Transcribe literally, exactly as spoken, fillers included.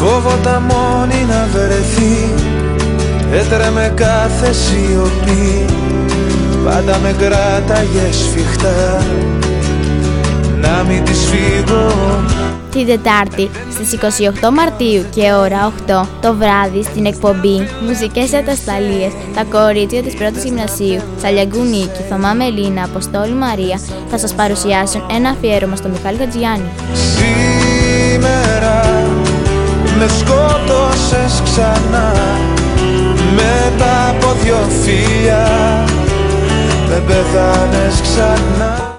φόβο τα μόνη να βρεθεί, έτρεμε κάθε σιωπή, πάντα με κράταγε σφιχτά, να μην της φύγω. Την Τετάρτη στις είκοσι οκτώ Μαρτίου και ώρα οκτώ το βράδυ στην εκπομπή Μουσικές Ατασταλίες, τα κορίτσια της πρώτης γυμνασίου Σαλιαγκού Νίκη, Θωμά Μελίνα, Αποστόλη Μαρία θα σας παρουσιάσουν ένα αφιέρωμα στο Μιχάλη Χατζηγιάννη. Σήμερα με σκότωσες ξανά, μετά από δυο φιλιά με πέθανες ξανά.